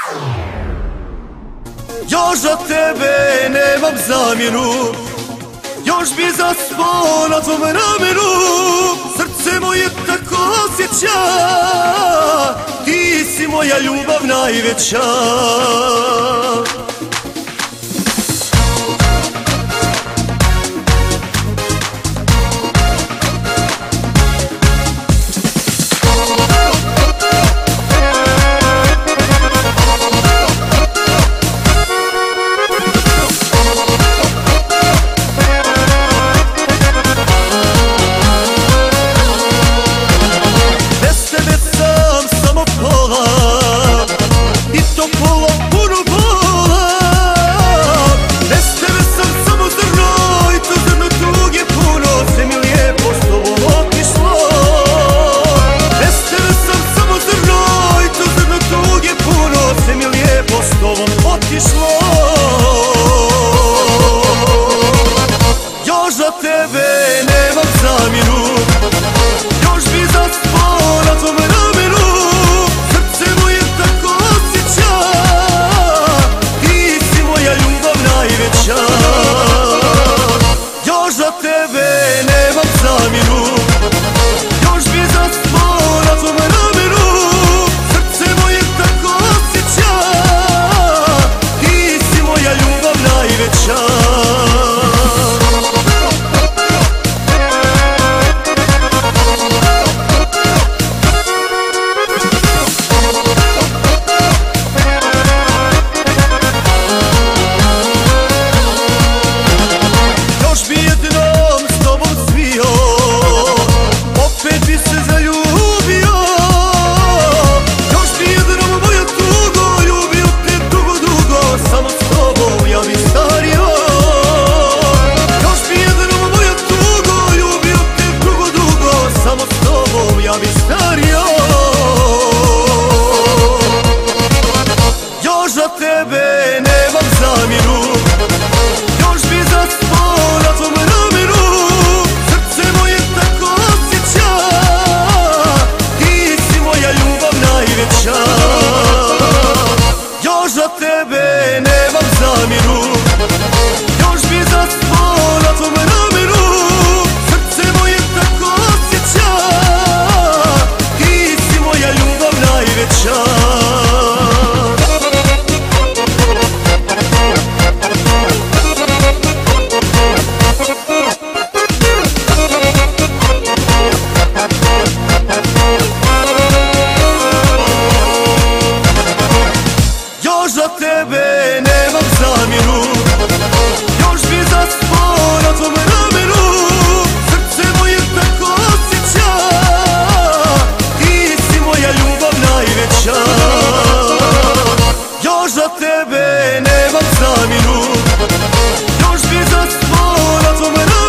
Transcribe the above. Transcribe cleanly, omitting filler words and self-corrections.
Još za tebe nemam zamjenu, još bi zaspao na tvom ramenu. Srce moje tako osjeća, ti si moja ljubav najveća. Još za tebe nemam zamjenu, još bi zaspao na tvom ramenu. Srce moje tako osjeća, ti si moja ljubav najveća. Još za tebe nemam zamjenu, još bi zaspao na tvom ramenu. Srce moje tako osjeća, ti si moja ljubav najveća. Još za tebe nemam zamjenu, još bi zaspao na tvom ramenu. Srce moje tako osjeća, ti si moja ljubav najveća. Još za tebe nemam zamjenu, još bi zaspao na tvom ramenu. Srce moje tako osjeća, ti si moja ljubav najveća. Još za tebe nemam zamjenu, još bi zaspao na tvom ramenu. Srce moje tako osjeća, ti si moja ljubav najveća. Još za tebe nemam zamjenu, još bi zaspao na tvom ramenu.